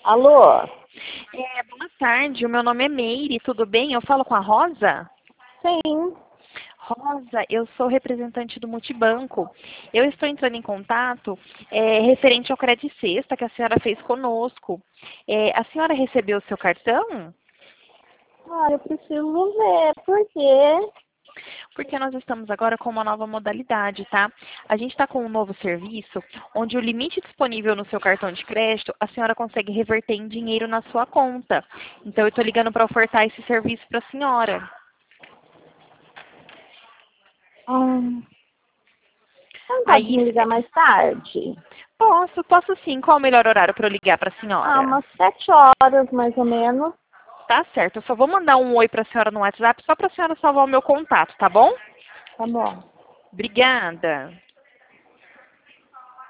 Alô? Boa tarde, o meu nome é Meire, tudo bem? Eu falo com a Rosa? Sim. Rosa, eu sou representante do Multibanco. Eu estou entrando em contato referente ao Credit Sexta que a senhora fez conosco. A senhora recebeu o seu cartão? Ah, eu preciso ver, por quê? Porque nós estamos agora com uma nova modalidade, tá? A gente está com um novo serviço, onde o limite disponível no seu cartão de crédito, a senhora consegue reverter em dinheiro na sua conta. Então, eu estou ligando para ofertar esse serviço para a senhora. Ah, você não pode Aí, me ligar mais tarde? posso sim. Qual o melhor horário para eu ligar para a Ah, senhora? umas 7 horas, mais ou menos. Tá certo. Eu só vou mandar um oi para a senhora no WhatsApp, só para a senhora salvar o meu contato, tá bom? Tá bom. Obrigada.